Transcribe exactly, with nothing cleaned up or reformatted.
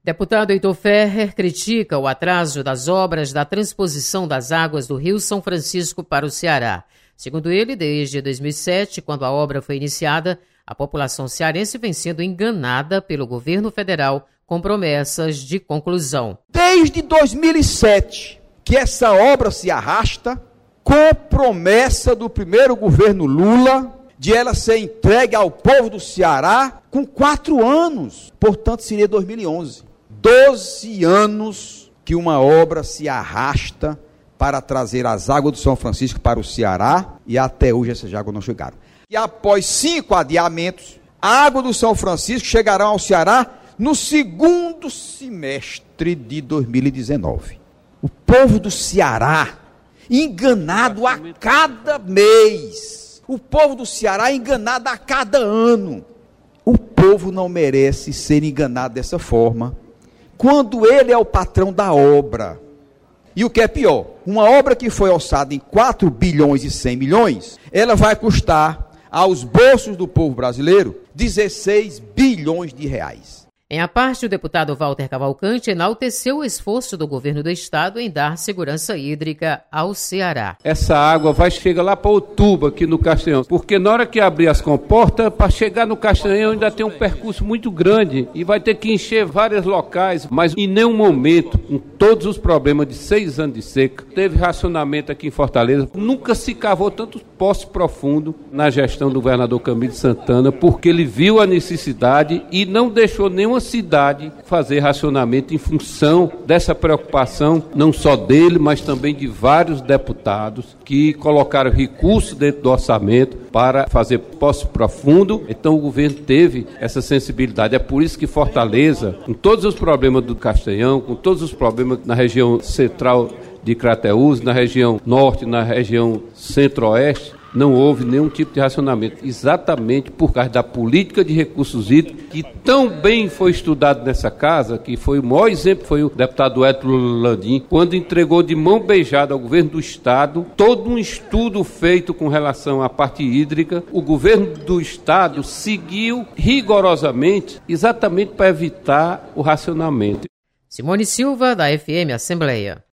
Deputado Heitor Ferrer critica o atraso das obras da transposição das águas do Rio São Francisco para o Ceará. Segundo ele, desde dois mil e sete, quando a obra foi iniciada, a população cearense vem sendo enganada pelo governo federal com promessas de conclusão. Desde dois mil e sete, que essa obra se arrasta, com promessa do primeiro governo Lula, de ela ser entregue ao povo do Ceará com quatro anos. Portanto, seria dois mil e onze. Doze anos que uma obra se arrasta para trazer as águas do São Francisco para o Ceará, e até hoje essas águas não chegaram. E após cinco adiamentos, a água do São Francisco chegará ao Ceará no segundo semestre de dois mil e dezenove. O povo do Ceará, enganado a cada mês. O povo do Ceará enganado a cada ano. O povo não merece ser enganado dessa forma, quando ele é o patrão da obra. E o que é pior, uma obra que foi orçada em quatro bilhões e cem milhões, ela vai custar aos bolsos do povo brasileiro dezesseis bilhões de reais. Em a parte, o deputado Walter Cavalcante enalteceu o esforço do governo do estado em dar segurança hídrica ao Ceará. Essa água vai chegar lá para outubro, aqui no Castanhão, porque na hora que abrir as comportas, para chegar no Castanhão ainda tem um percurso muito grande e vai ter que encher vários locais, mas em nenhum momento, com todos os problemas de seis anos de seca, teve racionamento aqui em Fortaleza. Nunca se cavou tantos poços profundos na gestão do governador Camilo Santana, porque ele viu a necessidade e não deixou nenhuma cidade fazer racionamento em função dessa preocupação, não só dele, mas também de vários deputados que colocaram recursos dentro do orçamento para fazer poço profundo. Então o governo teve essa sensibilidade. É por isso que Fortaleza, com todos os problemas do Castanhão, com todos os problemas na região central de Crateús, na região norte, na região centro-oeste, não houve nenhum tipo de racionamento, exatamente por causa da política de recursos hídricos, que tão bem foi estudado nessa casa, que foi o maior exemplo, foi o deputado Héctor Landim, quando entregou de mão beijada ao governo do estado todo um estudo feito com relação à parte hídrica. O governo do estado seguiu rigorosamente, exatamente para evitar o racionamento. Simone Silva, da F M Assembleia.